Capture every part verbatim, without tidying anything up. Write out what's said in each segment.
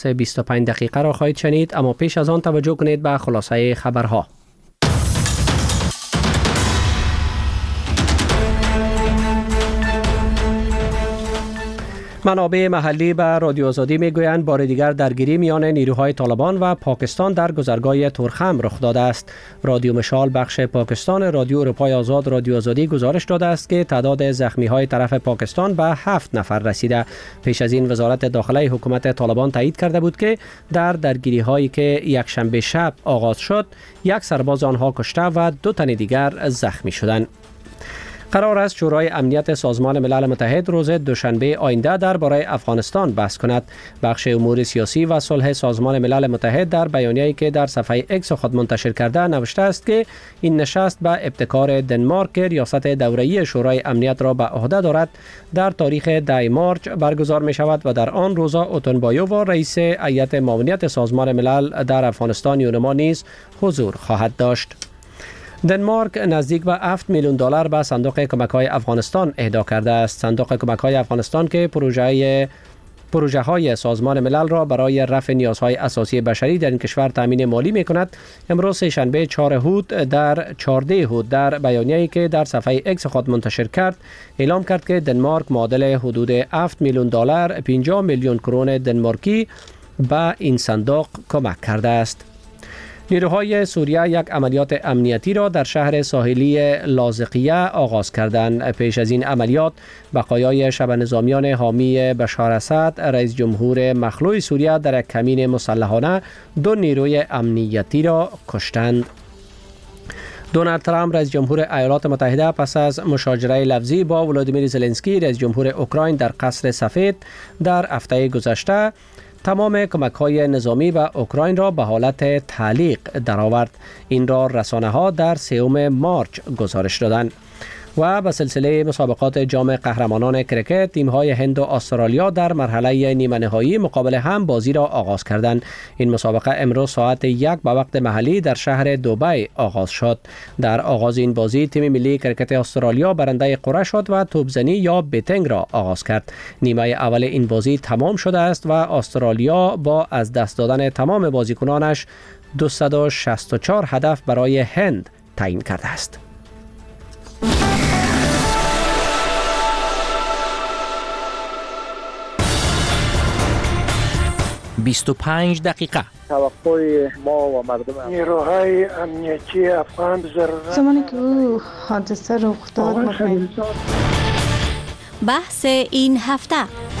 بیست و پنج دقیقه را خواهید شنید، اما پیش از آن توجه کنید به خلاصه خبرها. منابع محلی به رادیو آزادی میگویند بار دیگر درگیری میان نیروهای طالبان و پاکستان در گذرگاه تورخم رخ داده است. رادیو مشال بخش پاکستان رادیو اروپای آزاد رادیو آزادی گزارش داده است که تعداد زخمی های طرف پاکستان به هفت نفر رسیده. پیش از این وزارت داخله حکومت طالبان تایید کرده بود که در درگیری هایی که یک شنبه شب آغاز شد، یک سرباز آنها کشته و دو تن دیگر زخمی شدند. قرار است شورای امنیت سازمان ملل متحد روز دوشنبه آینده درباره افغانستان بحث کند. بخش امور سیاسی و صلح سازمان ملل متحد در بیانیه‌ای که در صفحه اکس خود منتشر کرده نوشته است که این نشست به ابتکار دنمارک که ریاست دوره‌ای شورای امنیت را به عهده دارد در تاریخ ده مارچ برگزار می شود و در آن روزا اوتونبایوف و رئیس هیئت معاونیت سازمان ملل در افغانستان یونما نیز حضور خواهد داشت. دنمارک نزدیک به هفت میلیون دلار به صندوق کمک‌های افغانستان اهدا کرده است. صندوق کمک‌های افغانستان که پروژه پروژه های سازمان ملل را برای رفع نیازهای اساسی بشری در این کشور تامین مالی می‌کند. امروز سه شنبه چهار هود در چهارده هود در بیانیه‌ای که در صفحه اکس خود منتشر کرد اعلام کرد که دنمارک معادل حدود هفت میلیون دلار پنجاه میلیون کرون دنمارکی به این صندوق کمک کرده است. نیروهای سوریه یک عملیات امنیتی را در شهر ساحلی لاذقیه آغاز کردند. پیش از این عملیات بقایای شبه نظامیان حامی بشار اسد رئیس جمهور مخلوع سوریه در یک کمین مسلحانه دو نیروی امنیتی را کشتند. دونالد ترامپ رئیس جمهور ایالات متحده پس از مشاجره لفظی با ولادیمیر زلنسکی رئیس جمهور اوکراین در قصر سفید در هفته گذشته تمام کمک‌های نظامی به اوکراین را به حالت تعلیق درآورد. این را رسانه‌ها در سوم مارچ گزارش دادند. و به سلسله مسابقات جام قهرمانان کرکت تیم‌های هند و استرالیا در مرحله نیمه نهایی مقابل هم بازی را آغاز کردند. این مسابقه امروز ساعت یک به وقت محلی در شهر دبی آغاز شد. در آغاز این بازی تیم ملی کرکت استرالیا برنده قرعه شد و توپزنی یا بیتینگ را آغاز کرد. نیمه اول این بازی تمام شده است و استرالیا با از دست دادن تمام بازیکنانش دویست و شصت و چهار هدف برای هند تعیین کرده است. بیست و پنج دقیقه توقع ما و مردم نیروهای امنیتی افغان ضرورت زمانی که او حادثه رخ داد بحث این هفته.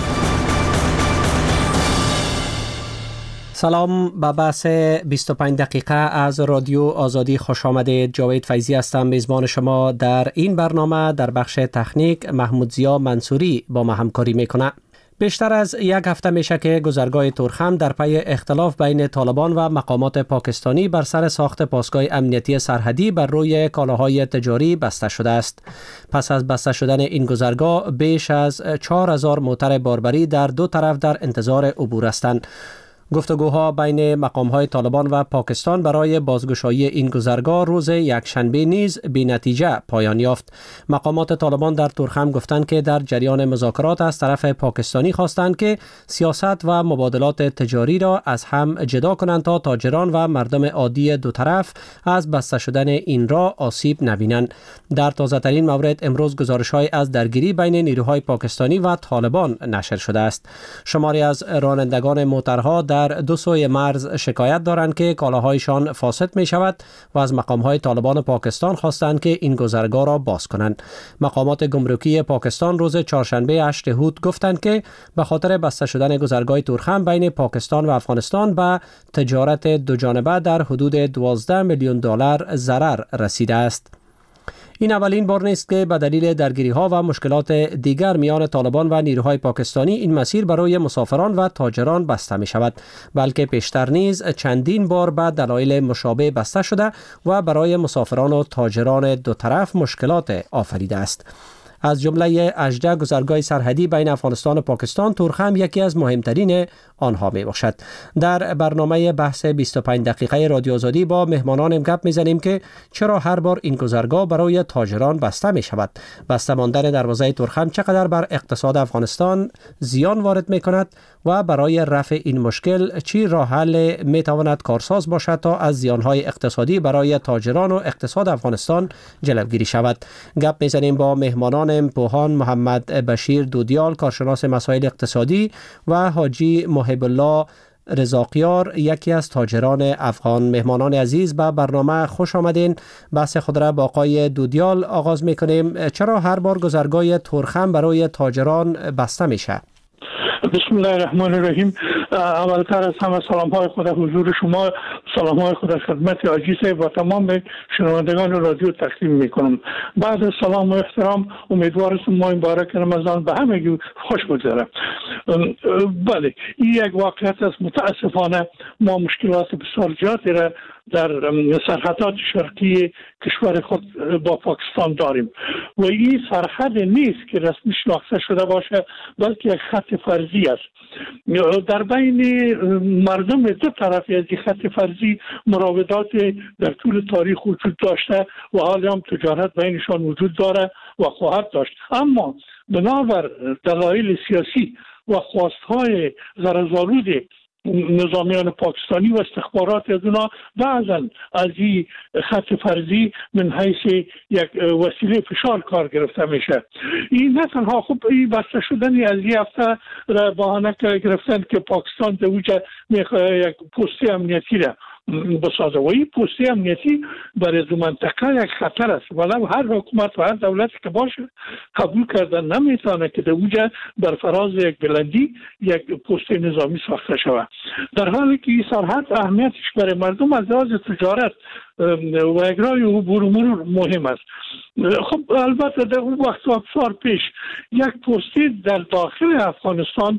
سلام، به بحث بیست و پنج دقیقه از رادیو آزادی خوش آمدید. جاوید فیضی هستم، میزبان شما در این برنامه. در بخش تکنیک محمود ضیا منصوری با ما همکاری میکنه. بیشتر از یک هفته میشه که گذرگاه تورخم در پی اختلاف بین طالبان و مقامات پاکستانی بر سر ساخت پاسگاه امنیتی سرحدی بر روی کالاهای تجاری بسته شده است. پس از بسته شدن این گذرگاه بیش از چهار هزار موتر باربری در دو طرف در انتظار عبور هستند. گفتگوها بین مقام‌های طالبان و پاکستان برای بازگشایی این گذرگاه روز یکشنبه نیز بی نتیجه پایان یافت. مقامات طالبان در تورخم گفتند که در جریان مذاکرات از طرف پاکستانی خواستند که سیاست و مبادلات تجاری را از هم جدا کنند تا تاجران و مردم عادی دو طرف از بسته شدن این را آسیب نبینند. در تازه‌ترین مورد امروز گزارش‌های از درگیری بین نیروهای پاکستانی و طالبان نشر شده است. شماری از رانندگان موترها در در دو سوی مرز شکایت دارند که کالاهایشان فاسد می شود و از مقامهای طالبان پاکستان خواستند که این گذرگاه را باز کنند. مقامات گمرکی پاکستان روز چهارشنبه هشت هود گفتند که به خاطر بسته شدن گذرگاه تورخم بین پاکستان و افغانستان به تجارت دو جانبه در حدود دوازده میلیون دلار ضرر رسیده است. این اولین بار نیست که به دلیل درگیری‌ها و مشکلات دیگر میان طالبان و نیروهای پاکستانی این مسیر برای مسافران و تاجران بسته می شود، بلکه پیشتر نیز چندین بار به دلایل مشابه بسته شده و برای مسافران و تاجران دو طرف مشکلات آفریده است. از جمله هجده گذرگاه سرحدی بین افغانستان و پاکستان تورخم یکی از مهمترین آنها می باشد. در برنامه بحث بیست و پنج دقیقه رادیو آزادی با مهمانانم گپ میزنیم که چرا هر بار این گذرگاه برای تاجران بسته می شود. بسته ماندن دروازه تورخم چقدر بر اقتصاد افغانستان زیان وارد می کند و برای رفع این مشکل چی راه حل می تواند کارساز باشد تا از زیانهای اقتصادی برای تاجران و اقتصاد افغانستان جلوگیری شود. گپ میزنیم با مهمانان پوهان محمد بشیر دودیال، کارشناس مسائل اقتصادی، و حاجی محب الله رضاقیار، یکی از تاجران افغان. مهمانان عزیز، به برنامه خوش آمدین. بحث خود را با آقای دودیال آغاز میکنیم. چرا هر بار گذرگاه تورخم برای تاجران بسته میشه؟ بسم الله الرحمن الرحیم. اولتر از همه سلام های خود حضور شما، سلام های خود خدمت حاجی صاحب و تمام شنوندگان رادیو تقدیم میکنم. بعد از سلام و احترام، امیدوارم ماه مبارک رمضان به همگی خوش بگذره. بله، این یک واقعیت است. متاسفانه ما مشکلات بسیار زیادی را در سرحدات شرقی کشور خود با پاکستان داریم و این سرحد نیست که رسمی شناخته شده باشه، بلکه یک خط فرضی است. در بین مردم دو طرفی از این خط فرضی مراودات در طول تاریخ وجود داشته و حالی هم تجارت بینشان وجود داره و خواهد داشت، اما بنابر دلایل سیاسی و خواستهای غرض‌آلود نظامیان پاکستانی و استخبارات از اونا بعضا از این خط فرضی من حیث یک وسیله فشار کار گرفته میشه. این نه تنها خوب این بسته شدنی از این هفته را بهانه گرفتن که پاکستان در وجه یک پست امنیتی را بسازه و این پست امنیتی برای دو منطقه یک خطر است. ولو هر حکومت و هر دولتی که باشه قبول کردن نمیتونه که در وجه بر فراز یک بلندی یک پست نظامی ساخته شود، در حالی که این سرحد اهمیتش برای مردم از لحاظ تجارت و اجرای عبور و مرور مهم است. خب البته در اون وقت و بسیار پیش یک پستی در داخل افغانستان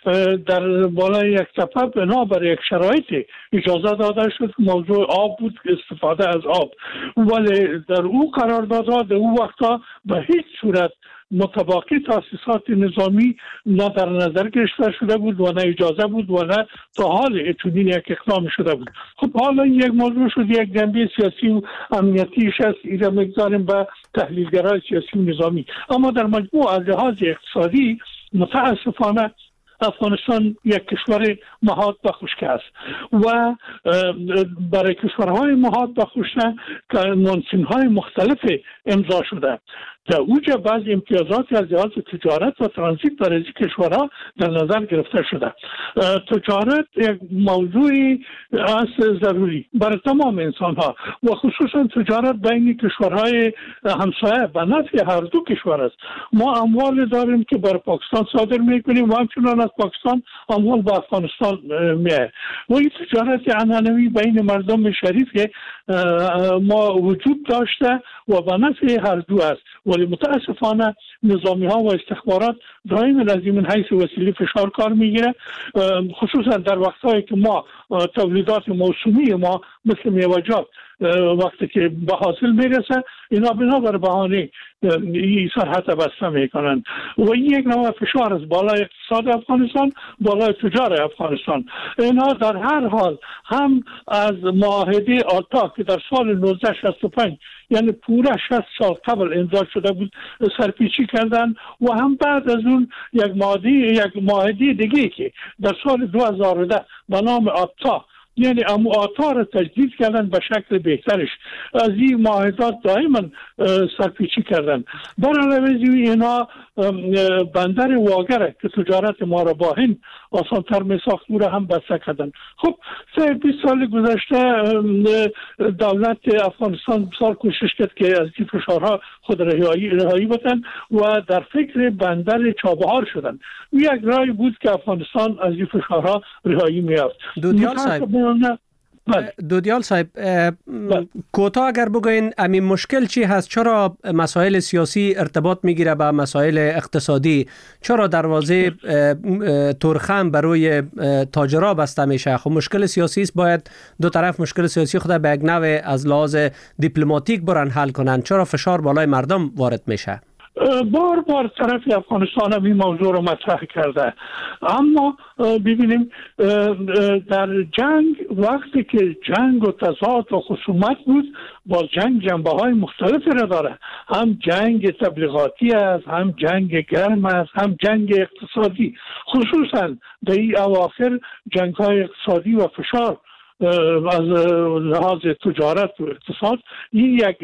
در بالای یک تپه بنا بر یک شرایط اجازه داده شد. موضوع آب بود، استفاده از آب، ولی در او قراردادها در اون وقتا به هیچ صورت متباقی تاسیسات نظامی نه در نظر گرفته شده بود و نه اجازه بود و نه تا حال چنین یک اقدام شده بود. خب حالا یک موضوع شد، یک جنبه سیاسی و امنیتیش است، ایره میگذاریم به تحلیلگرای سیاسی و نظامی. اما در مجموع از لحاظ اقتصادی متاسفانه افغانستان یک کشور محاط به خشکی است و برای کشورهای محاط به خشکی کنوانسیون‌های مختلف امضا شده. در اوجه بعض امتیازات از لحاظ تجارت و ترانزیت برای این کشورها در نظر گرفته شده. تجارت یک موضوعی است ضروری برای تمام انسانها و خصوصا تجارت بین کشورهای همسایه به نفع هر دو کشور است. ما اموال داریم که برای پاکستان صادر میکنیم و همچنان از پاکستان اموال به افغانستان میاد و این تجارت عنعنوی بین مردم شریف ما وجود داشته و به نفع هر دو است. ولی متاسفانه نظامی ها و استخبارات دائما از این حیث وسیله فشار کار میگیره، خصوصا در وقتهایی که ما تولیدات موسمی ما مثل میوه‌جات وقتی که به حاصل میرسه اینا بنا بر بهانه این سرحد بسته میکنن و این یک نوع فشار است بالای اقتصاد افغانستان، بالای تجارت افغانستان. اینا در هر حال هم از معاهده آتا که در سال نوزده شصت و پنج یعنی پوره شصت سال قبل امضا شده بود سرپیچی کردن و هم بعد از اون یک معاهده یک معاهده دیگه که در سال دو هزار و ده به نام آتا یعنی آتا را تجدید کردن به شکل بهترش. از این معاهدات دائما سرپیچی کردن. در علاوه اینا بندر واگره که تجارت ما را با هند آسانتر می ساخت او را هم بسته کردن. خب سه بیست سال گذشته دولت افغانستان بسیار کوشش کرد که از این فشارها خود رهایی رهایی بدن و در فکر بندر چابهار شدن. یک رای بود که افغانستان از این فشارها رهایی می‌یافت. دودیال صاحب دودیال صاحب کوتاه اگر بگوین همین مشکل چی هست؟ چرا مسائل سیاسی ارتباط میگیره به مسائل اقتصادی؟ چرا دروازه تورخم برای تاجرها بسته میشه؟ خب مشکل سیاسی است، باید دو طرف مشکل سیاسی خود به یک نوع از لحاظ دیپلماتیک برن حل کنن. چرا فشار بالای مردم وارد میشه؟ بار بار طرف افغانستان هم این موضوع رو مطرح کرده. اما ببینیم در جنگ، وقتی که جنگ و تضاد و خصومت بود، باز جنگ جنبه های مختلفی را داره. هم جنگ تبلیغاتی است، هم جنگ گرم است، هم جنگ اقتصادی. خصوصا در این اواخر جنگ های اقتصادی و فشار از لحاظ تجارت و اقتصاد این یک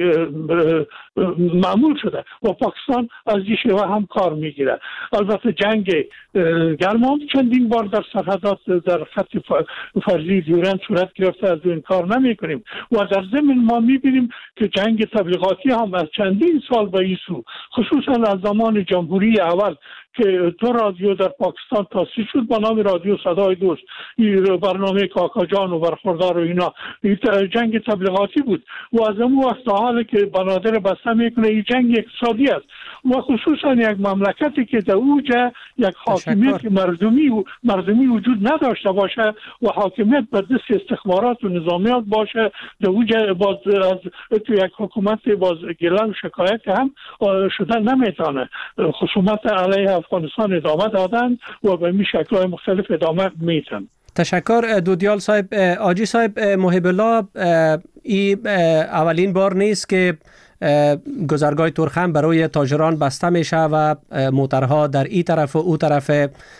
معمول شده و پاکستان از این شیوه هم کار میگیره. البته جنگ گرم چندین بار در سرحدات در خط فرضی دیورند صورت گرفته، از این کار نمی کنیم. و در ضمن ما میبینیم که جنگ تبلیغاتی هم از چندین سال به این سو، خصوصا از زمان جمهوری اول که دو رادیو در پاکستان تأسیس شد با نام رادیو صدای دوست، این برنامه کاکا جان و برخوردار و اینا، این جنگ تبلیغاتی بود. و از اون وقت تا حالی که بنادر بسته میکنه این جنگ اقتصادی است. و خصوصا یک مملکتی که در اوجه یک حاکمیت مردمی و مردمی وجود نداشته باشه و حاکمیت بر دست استخبارات و نظامیات باشه، در اوجه باز از تو یک حکومت باز گله و شکایت هم شدن نمیتونه. خصومت علیه افغانستان ادامه دادن و به می شکل‌های مختلف ادامه میتن. تشکر دودیال صاحب. آجی صاحب، محب الله، این اولین بار نیست که گذرگاه تورخم برای تاجران بسته میشه و موترها در این طرف و او طرف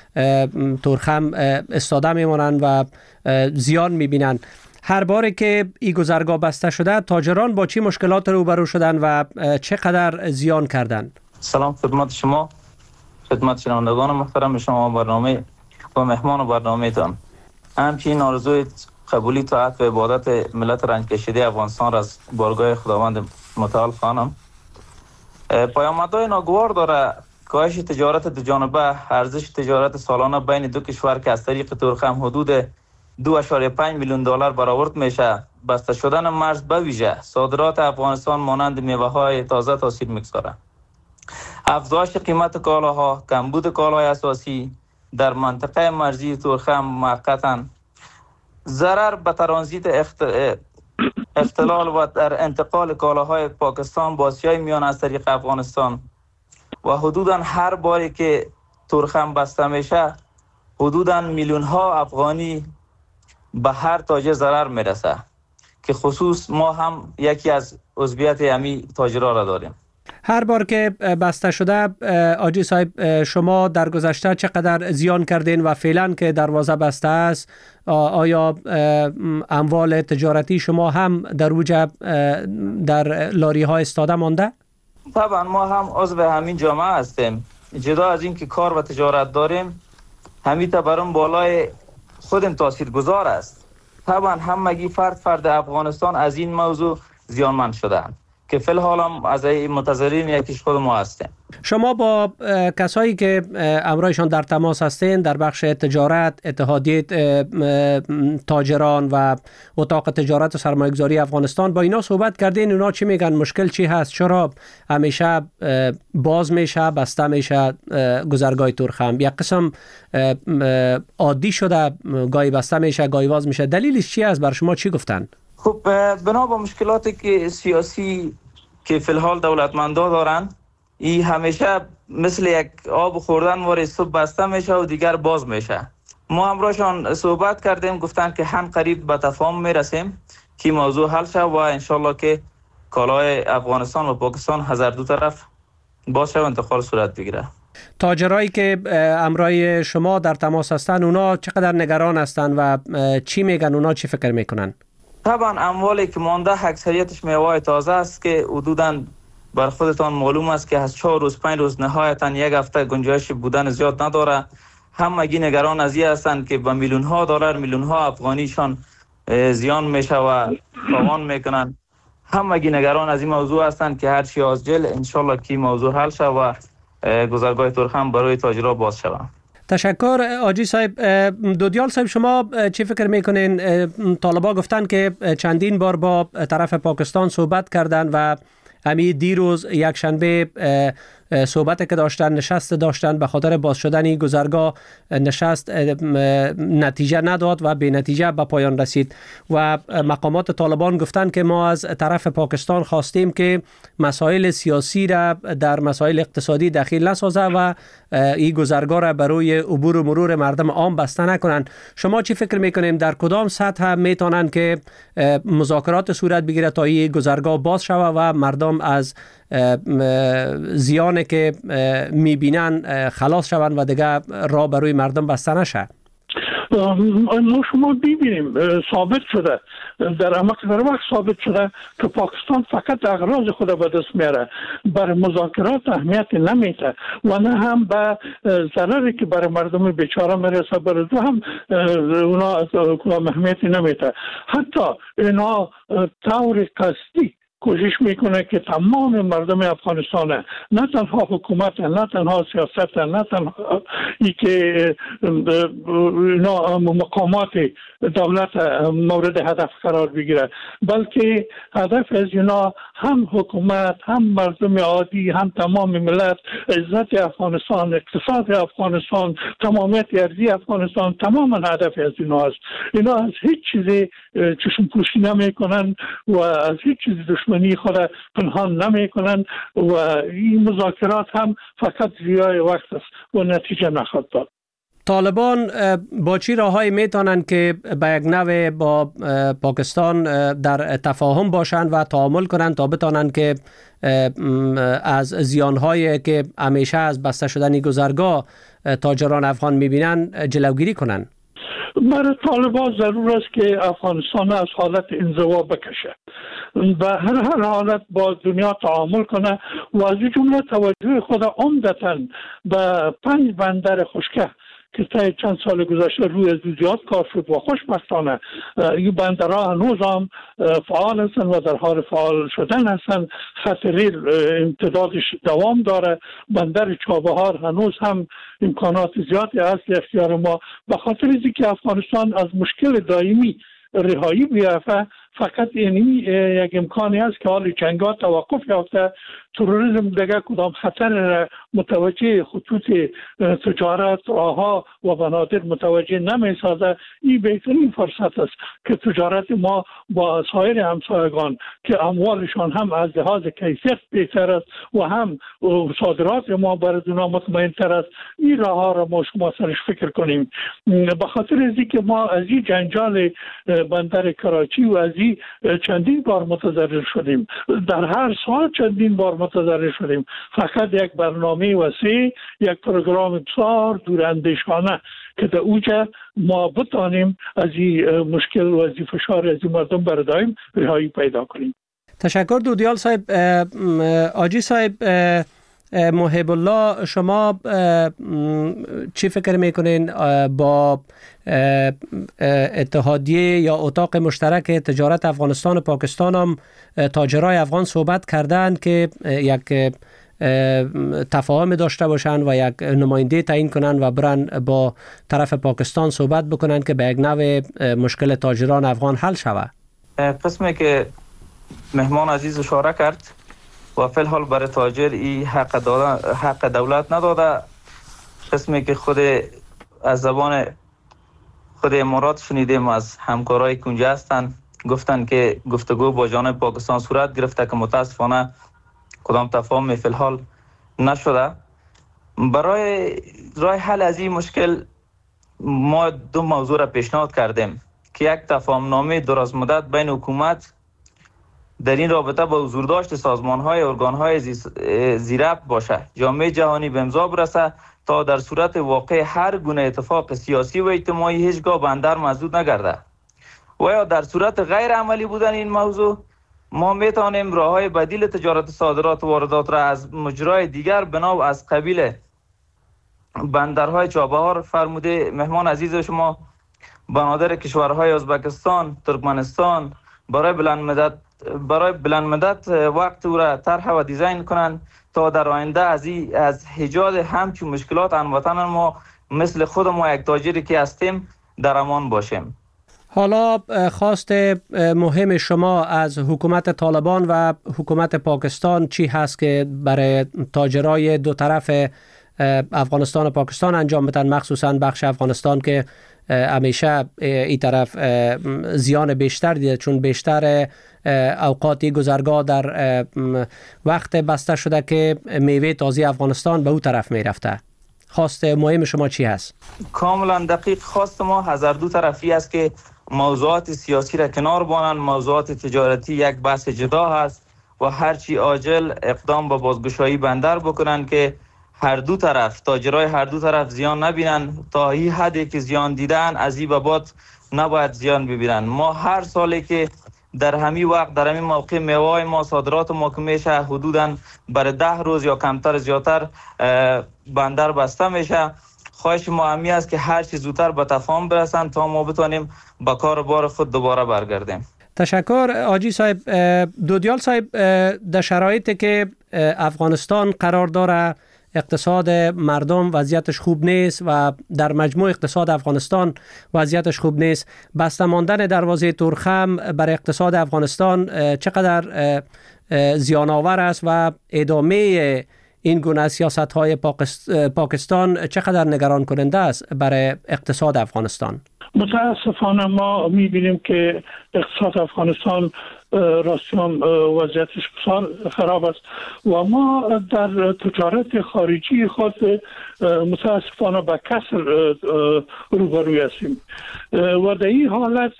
تورخم استاده میمونن و زیان میبینن. هر باره که این گذرگاه بسته شده، تاجران با چی مشکلات روبرو شدن و چقدر زیان کردن؟ سلام خدمت شما، خدمت شنوندگان محترم شما برنامه و مهمان برنامه تان. همچنین آرزوی قبولی طاعت و عبادت ملت رنج کشیده افغانستان را از بارگاه خداوند متعال خوانم. پیامدهای ناگوار داره کاهش تجارت دو جانبه. ارزش تجارت سالانه بین دو کشور که از طریق تورخم حدود دو اشاریه پنج میلیون دلار برآورد میشه، بسته شدن مرز به ویژه صادرات افغانستان مانند میوه‌های تازه تاثیر میگذاره. افزایش قیمت کالاها، کمبود کالای اساسی در منطقه مرزی تورخم موقتا ضرر به ترانزیت اخت... اختلال و در انتقال کالاهای پاکستان با آسیای میانه از طریق افغانستان و حدوداً هر باری که تورخم بسته میشه حدوداً میلیون ها افغانی به هر تاجر ضرر میرسه که خصوص ما هم یکی از عضویت همی تاجرها را داریم. هر بار که بسته شده، آجی صاحب، شما در گذشته چقدر زیان کردین و فعلا که دروازه بسته است آیا اموال تجارتی شما هم در اوج در لاری ها استاده مانده؟ طبعا ما هم عضو همین جامعه هستیم. جدا از این که کار و تجارت داریم، همین برام بالای خودم تاثیرگذار است. طبعا همگی فرد فرد افغانستان از این موضوع زیانمند شدند که فی الحال هم از متضررین یکیش خود ما هستیم. شما با کسایی که امرایشان در تماس هستین در بخش تجارت، اتحادیه تاجران و اتاق تجارت و سرمایه‌گذاری افغانستان، با اینا صحبت کردین؟ اونا چی میگن؟ مشکل چی هست؟ چرا همیشه باز میشه، بسته میشه گذرگاه تورخم؟ یک قسم عادی شده، گاهی بسته میشه، گاهی باز میشه. دلیلش چی است؟ بر شما چی گفتن؟ خب بنا با مشکلاتی که سیاسی که فی الحال دولتمندا دارن، این همیشه مثل یک آب خوردن واری صبح بسته میشه و دیگر باز میشه. ما همراهشان صحبت کردیم، گفتن که هم قریب به تفاهم میرسیم که موضوع حل شه و انشالله که کالای افغانستان و پاکستان از هر دو طرف باز شه و انتقال صورت بگیره. تاجرایی که امرای شما در تماس هستن، اونا چقدر نگران هستن و چی میگن؟ اونا چی فکر میکنن؟ طبعا اموالی که مانده اکثریتش میوه تازه است که حدوداً بر خودتان معلوم است که از چهار روز پنج روز نهایتاً یک هفته گنجایش بودن زیاد نداره. همگی نگران از این هستند که به میلیون ها دلار، میلیون ها افغانیشان زیان میشه و تاوان میکنن. همگی نگران از این موضوع هستند که هر چی عاجل انشالله که موضوع حل شه و گذرگاه تورخم برای تاجرها باز شود. تشکر آجی صاحب. دودیال صاحب، شما چی فکر میکنین؟ طالبا گفتن که چندین بار با طرف پاکستان صحبت کردن و همین دیروز یک شنبه صحبت که داشتن، نشست داشتن، به خاطر باز شدن این گذرگاه نشست نتیجه نداد و به نتیجه به پایان رسید و مقامات طالبان گفتند که ما از طرف پاکستان خواستیم که مسائل سیاسی را در مسائل اقتصادی دخیل نسازه و این گذرگاه را برای عبور و مرور مردم عام بسته نکنند. شما چی فکر میکنیم در کدام سطح میتونن که مذاکرات صورت بگیره تا این گذرگاه باز شود و مردم از زیانی که میبینن خلاص شوند و دیگه راه برای مردم بسته نشه؟ ما شما ببینیم ثابت شده در عمق در وقت ثابت شده که پاکستان فقط اغراض خود به دست میاره، بر مذاکرات اهمیت نمیده و نه هم به ضرری که برای مردم بیچاره میرسه بر دو هم اونا اهمیت نمیده. حتی اینا طور قصدی کوشش میکنه که تمام مردم افغانستان، نه تنها حکومت، نه تنها سیاست، نه تنها ای که مقامات دولت مورد هدف قرار بگیره، بلکه هدف از اینا هم حکومت، هم مردم عادی، هم تمام ملت، عزت افغانستان، اقتصاد افغانستان، تمامیت ارضی افغانستان، تماما هدف از اینا است. اینا از هیچ چیزی چشم پوشی نمی کنن و از هیچ چیزی دشمنی خود پنهان نمی کنن و این مذاکرات هم فقط ضیاع وقت است و نتیجه نخواهد داد. طالبان با چی راههایی میتونن که به یک نوع با پاکستان در تفاهم باشند و تعامل کنند تا بتونن که از زیانهایی که همیشه از بسته شدن گذرگاه تاجران افغان میبینن جلوگیری کنند؟ برای طالبان ضرور است که افغانستان از حالت انزوا بکشه و هر هر حالت با دنیا تعامل کنه و از این جمله توجه خود عمدتاً به پنج بندر خشکه که تا چند سال گذشته روی از زیاد کار شد و خوشبختانه این بندرها هنوز هم فعال هستند و در حال فعال شدن هستند. خط ریل امتدادش دوام داره. بندر چابهار هنوز هم امکانات زیادی هست اختیار ما، به خاطر اینکه افغانستان از مشکل دائمی رهایی بیافته. فقط اینی یک امکانی است که حال جنگ‌ها توقف یافته، تروریسم دیگه کدام خطر متوجه خطوط تجارت راهها و بنادر متوجه نمی‌سازه. این بهترین فرصت است که تجارت ما با سایر همسایگان که اموالشان هم از لحاظ کیفیت بهتر است و هم صادرات ما برای اونا مطمئن‌تر است، این راهها را ما شما سرش فکر کنیم. به خاطر اینکه ما از این جنجال بندر کراچی و از این چندین بار متضرر شدیم، در هر سال چندین بار متضرر شدیم. فقط یک برنامه وسیع، یک پروگرام بسیار دوراندیشانه که در اوجه ما بتانیم از این مشکل و از این فشار از این مردم برداریم رهایی پیدا کنیم. تشکر دودیال صاحب. آجی صاحب محب الله، شما چی فکر میکنین با اتحادیه یا اتاق مشترک تجارت افغانستان و پاکستان هم تاجرای افغان صحبت کردن که یک تفاهم داشته باشن و یک نماینده تعیین کنن و برن با طرف پاکستان صحبت بکنن که به یک نوع مشکل تاجران افغان حل شود؟ قسمی که مهمان عزیز اشاره کرد و فی الحال برای تاجر ای حق, حق دولت نداده. قسمی که خود از زبان خود امارات شنیدیم از همکارای کنجه هستن، گفتن که گفتگو با جانب پاکستان صورت گرفته که متاسفانه کدام تفاهم فی الحال نشده. برای راه حل از این مشکل ما دو موضوع را پیشنهاد کردیم که یک تفاهم نامه دراز مدت بین حکومت در این رابطه با حضور داشت سازمان‌های ارگان‌های زیربط باشه، جامعه جهانی به امضا برسه تا در صورت واقع هر گونه اتفاق سیاسی و اجتماعی هیچگاه بندر مسدود نگرده. و یا در صورت غیر عملی بودن این موضوع ما میتونیم راه‌های بدیل تجارت صادرات و واردات را از مجرای دیگر بنا از قبیل بندرهای چابهار فرموده مهمان عزیز شما، بنادر کشورهای ازبکستان، ترکمنستان برای بلند مدت برای بلند مدت وقت او را طرح و دیزاین کنند تا در آینده از ای از ایجاد همچون مشکلات هموطنان ما مثل خود ما یک تاجری که هستیم در امان باشیم. حالا خواست مهم شما از حکومت طالبان و حکومت پاکستان چی هست که برای تاجرای دو طرف افغانستان و پاکستان انجام بدن، مخصوصا بخش افغانستان که همیشه این طرف زیان بیشتر دیده، چون بیشتر اوقاتی گذرگاه در وقت بسته شده که میوه تازه افغانستان به اون طرف میرفته. خواست مهم شما چی هست؟ کاملا دقیق. خواست ما هزار دو طرفی است که موضوعات سیاسی را کنار بانند، موضوعات تجارتی یک بحث جدا هست و هرچی عاجل اقدام به بازگشایی بندر بکنند که هر دو طرف، تاجرای هر دو طرف زیان نبینن. تا این حدی که زیان دیدن از این به بعد نباید زیان ببینن. ما هر سالی که در همین وقت در همین موقع میوه ما صادرات ما که میشه حدوداً برای ده روز یا کمتر زیادتر بندر بسته میشه. خواهش ما همی است که هر چیز زودتر به تفاهم برسن تا ما بتونیم به کار بار خود دوباره برگردیم. تشکر حاجی صاحب. دودیال صاحب، در شرایطی که افغانستان قرار داره، اقتصاد مردم وضعیتش خوب نیست و در مجموع اقتصاد افغانستان وضعیتش خوب نیست، بسته ماندن دروازه تورخم برای اقتصاد افغانستان چقدر زیان آور است و ادامه این گونه سیاست های پاکستان چقدر نگران کننده است برای اقتصاد افغانستان؟ متاسفانه ما میبینیم که اقتصاد افغانستان راستان وضعیتش خراب است و ما در تجارت خارجی خود متاسفانه به کسر روبروی هستیم و در این حالت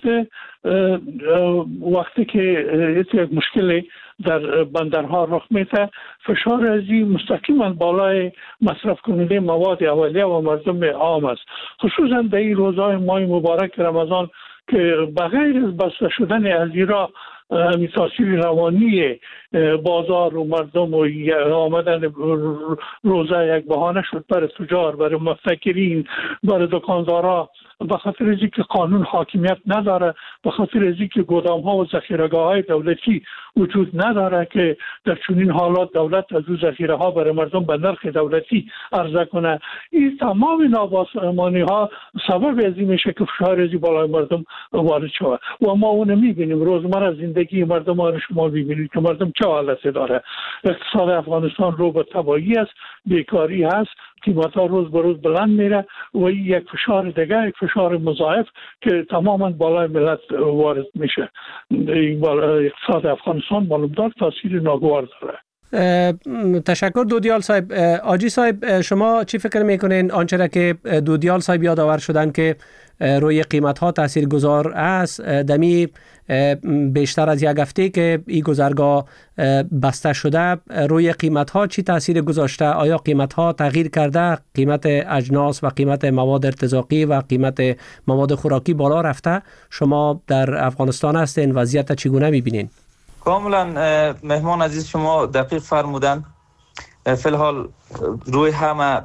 وقتی که یک مشکلی در بندرها رخ میده، فشار از این مستقیما بالای مصرف کننده مواد اولیه و مردم عام است. خصوصا در این روزهای ماه مبارک رمضان که بغیر از بسته شدن از ایران همین تاثیر روانی بازار و مردم و آمدن روزه یک بهانه شد برای تجار، برای مفتکرین، برای دکاندارا، به خاطر از اینکه قانون حاکمیت نداره، به خاطر از اینکه گودام ها و ذخیره‌گاه های دولتی وجود نداره که در چنین حالات دولت از اون ذخیره ها برای مردم به نرخ دولتی عرضه کنه. این تمام نابسامانی ها سبب از این میشه که فشار از بالای مردم وارد شود و ما اون میبینیم روزمره زندگی مردم ها رو شما میبینید که مردم چه حالتی داره. اقتصاد افغانستان رو به تباهی است، بیکاری هست، قیمت ها روز به روز بلند میره و این یک فشار دیگه، یک فشار مضاعف که تماما بالای ملت وارد میشه. اقتصاد افغانستان معلومدار تاثیر ناگوار داره. تشکر دودیال صاحب. آجی صاحب، شما چی فکر میکنین آنچه که دودیال صاحب یادآور شدن که روی قیمت ها تاثیر گذار است؟ دمی بیشتر از یک هفته که این گذرگاه بسته شده، روی قیمت ها چی تاثیر گذاشته؟ آیا قیمت ها تغییر کرده؟ قیمت اجناس و قیمت مواد ارتزاقی و قیمت مواد خوراکی بالا رفته؟ شما در افغانستان هستین، وضعیت چگونه میبینین؟ کاملا مهمان عزیز شما دقیق فرمودن. فی الحال روی همه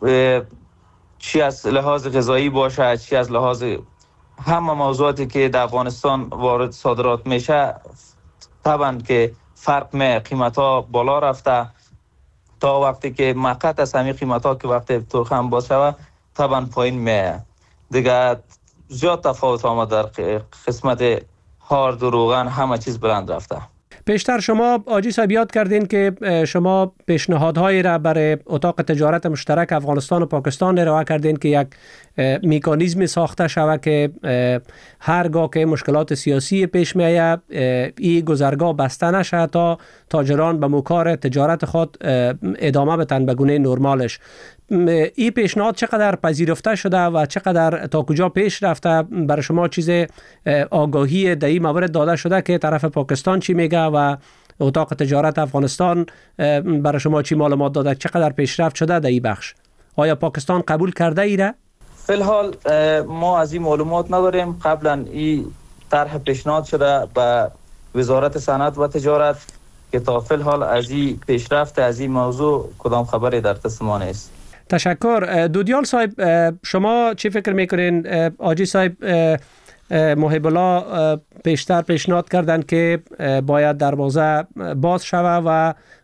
چی از لحاظ غذایی باشه، چی از لحاظ همه موضوعاتی که در افغانستان وارد صادرات میشه، طبعا که فرق می قیمت ها بالا رفته تا وقتی که مقت از همین قیمت ها که وقتی تورخم باز شود طبعا پایین می دیگه. زیاد تفاوت آمد در قسمت هارد و روغن، همه چیز بلند رفته. پیشتر شما آجی صاحب یاد کردین که شما پیشنهادهایی را برای اتاق تجارت مشترک افغانستان و پاکستان ارائه کردین که یک میکانیزم ساخته شود که هرگاه که مشکلات سیاسی پیش میآید این گذرگاه بسته نشه تا تاجران به مکار تجارت خود ادامه بدن به گونه نرمالش. این پیشنهاد چقدر پذیرفته شده و چقدر تا کجا پیش رفته؟ برای شما چیز آگاهی در این مورد داده شده که طرف پاکستان چی میگه و اتاق تجارت افغانستان برای شما چی معلومات داده؟ چقدر پیشرفت شده در این بخش؟ آیا پاکستان قبول کرده ایره؟ فی الحال ما از این معلومات نداریم. قبلا این طرح پیشنهاد شده به وزارت صنعت و تجارت که تا فی الحال از این پیشرفت از این موضوع کدام خبری در دست ما نیست. تشکر. دودیال صاحب، شما چی فکر میکنین؟ آجی صاحب محب الله پیشتر پیشنهاد کردند که باید دروازه باز شود و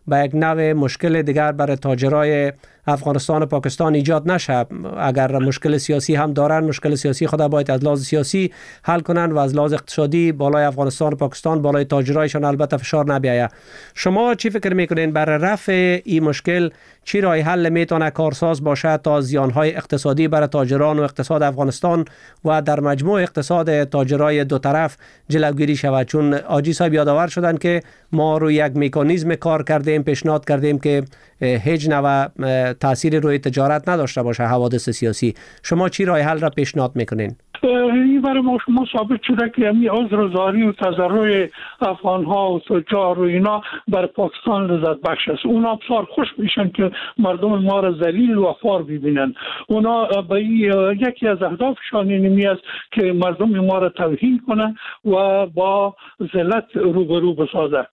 به یک نوع مشکل دیگر برای تاجرای افغانستان و پاکستان ایجاد نشه. اگر مشکل سیاسی هم دارن، مشکل سیاسی خود باید از لحاظ سیاسی حل کنن و از لحاظ اقتصادی بالای افغانستان و پاکستان بالای تاجرایشان البته فشار نبیاید. شما چی فکر میکنین برای رفع این مشکل چی راه حل میتونه کارساز باشه تا زیانهای اقتصادی برای تاجران و اقتصاد افغانستان و در مجموع اقتصاد تاجرای دو طرف جلوگیری شود؟ چون آجی صاحب یادآور شدن که ما روی یک مکانیزم کار کردیم، پیشنهاد کردیم که هیچ نوع تأثیر روی تجارت نداشته باشه حوادث سیاسی. شما چی راه حل را پیشنهاد میکنین؟ این برای ما شما ثابت شده که همین عذرزاری و تضرع افغان ها و تجار و اینا بر پاکستان لذت بخش است. اونا بسیار خوش میشن که مردم ما را ذلیل و خوار ببینن. اونا به یکی از اهدافشان این است که مردم ما را توهین کنن و با ذلت روبرو بسازه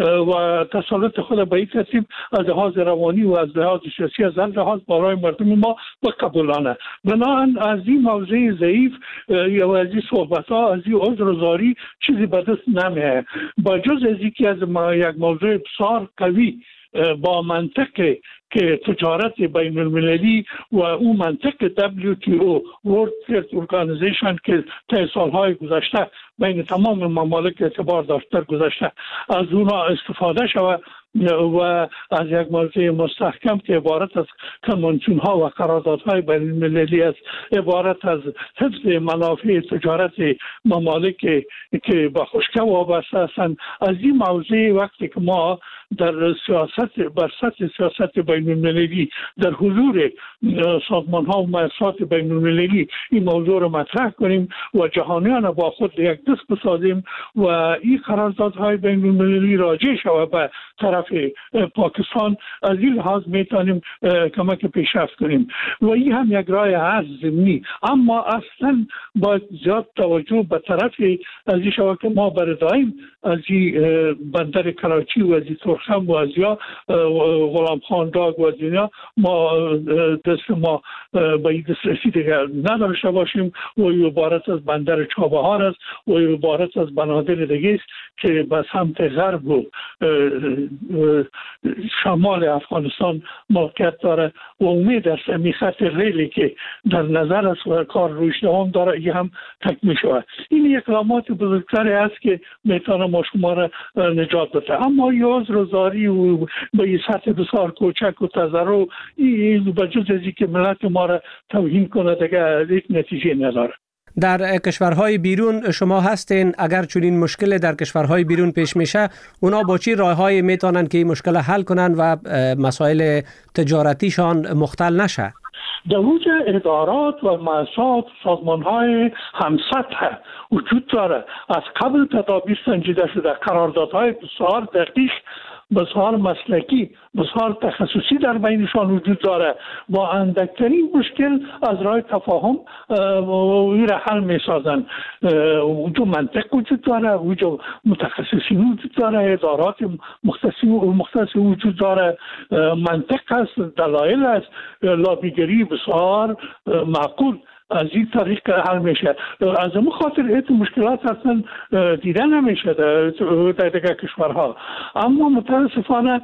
و تسلط خود به این ترتیب از لحاظ روانی و از لحاظ سیاسی از لحاظ برای مردم ما بقبولانه. بنابراین از این موضوع ضعیف یا از این صحبت ها، از این عذرزاری چیزی به دست نمیه. با جز از اینکه از یک موضوع بسیار قوی با منطق که تجارت بین المللی و اون منطق دبلیو تی او World Trade Organization که طی سالهای گذشته بین تمام ممالک اعتبار داشته گذشته از اونا استفاده شود و از یک موضوع مستحکم که عبارت از کنوانسیون ها و قراردادهای بین المللی است، عبارت از حفظ منافع تجارت ممالک که به خشکی وابسته هستند. از این موضوع وقتی که ما در سیاست بر سطح سیاست بین المللی در حضور سازمان ها و مؤسسات بین المللی این موضوع را مطرح کنیم و جهانیان با خود یک دست بسازیم و این قراردادهای بین المللی راجع شود به طرف پاکستان، از این لحاظ میتونیم کمک پیشرفت کنیم و این هم یک راه حل ضمنی. اما اصلا باید زیاد توجه به طرف از این شود که ما برای دائم از این بندر کراچی و از این ترخم و از یا غلام خان داگ و از اینا ما دست ما به این دسترسی دیگر نداشته باشیم و عبارت از بندر چابهار است و عبارت از بنادر دیگه است که به سمت غرب و شمال افغانستان موقعیت داره و امید است این خط ریلی که در نظر است و کار روش دوام داره این هم تکمیل شود. این اقدامات بزرگتری است که میتونه ما شما را نجات بده. اما یاز روزاری و به این سطح بسیار کوچک و تضرع این بجز ازی که ملت ما را توهین کنه دیگه یک نتیجه نداره. در کشورهای بیرون شما هستین، اگر چنین مشکل در کشورهای بیرون پیش میشه اونا با چی راههایی میتونن که این مشکل حل کنن و مسائل تجارتیشان مختل نشه؟ در اوج ادارات و مؤسسات سازمان‌های همسطح وجود داره. از قبل تدابیر سنجیده شده، قراردادهای بسیار دقیق، بسیار مسلکی، بسیار تخصصی در بینشان وجود داره. با اندکترین مشکل از راه تفاهم این را حل می سازن. وجود منطق وجود داره، وجود متخصصین وجود داره، ادارات مختصی وجود داره، منطق است، دلایل است، لابیگری بسیار معقول از این طریق حل میشه. از اون خاطر ایت مشکلات اصلا دیده نمیشه در دیگر کشورها. اما متاسفانه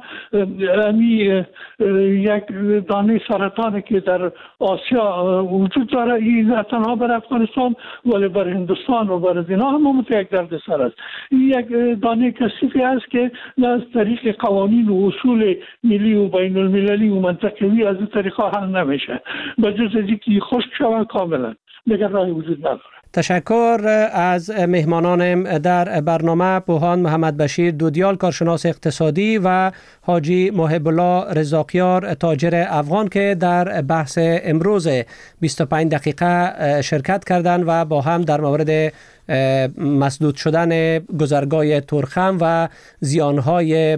امی یک دانه سرطانی که در آسیا وجود داره این تنها بر افغانستان ولی بر هندوستان و بر دینا هم یک درد سر است. این یک دانه کثیفی است که از طریق قوانین و اصول ملی و بین المللی و منطقوی از این طریقا حل نمیشه. بجز از اینکه خشک شود کاملا دیگر راهی وجود نداره. تشکر از مهمانان در برنامه پوهان محمد بشیر دودیال کارشناس اقتصادی و حاجی محب الله رزاقیار تاجر افغان که در بحث امروز بیست و پنج دقیقه شرکت کردند و با هم در مورد مسدود شدن گذرگاه ترخم و زیانهای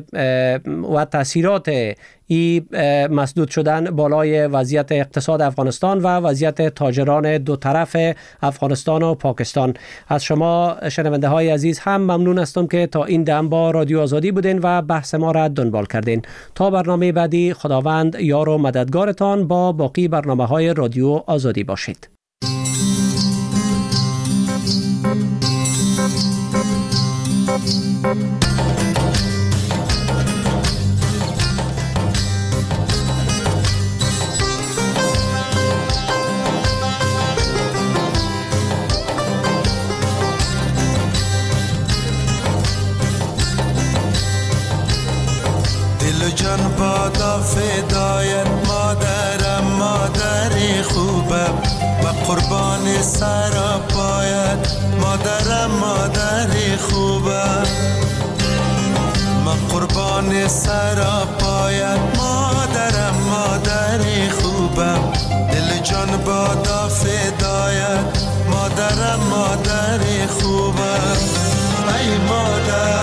و تاثیرات این مسدود شدن بالای وضعیت اقتصاد افغانستان و وضعیت تاجران دو طرف افغانستان و پاکستان. از شما شنونده های عزیز هم ممنون هستم که تا این دم با رادیو آزادی بودین و بحث ما را دنبال کردین. تا برنامه بعدی خداوند یار و مددگارتان با باقی برنامه های رادیو آزادی باشید. بادا فدایت مادرم مادری خوبم و قربان سر پایت مادرم مادری خوبم من قربان سر پایت مادرم مادری خوبم دل جان بادا فدایت مادرم مادری خوبم ای مادر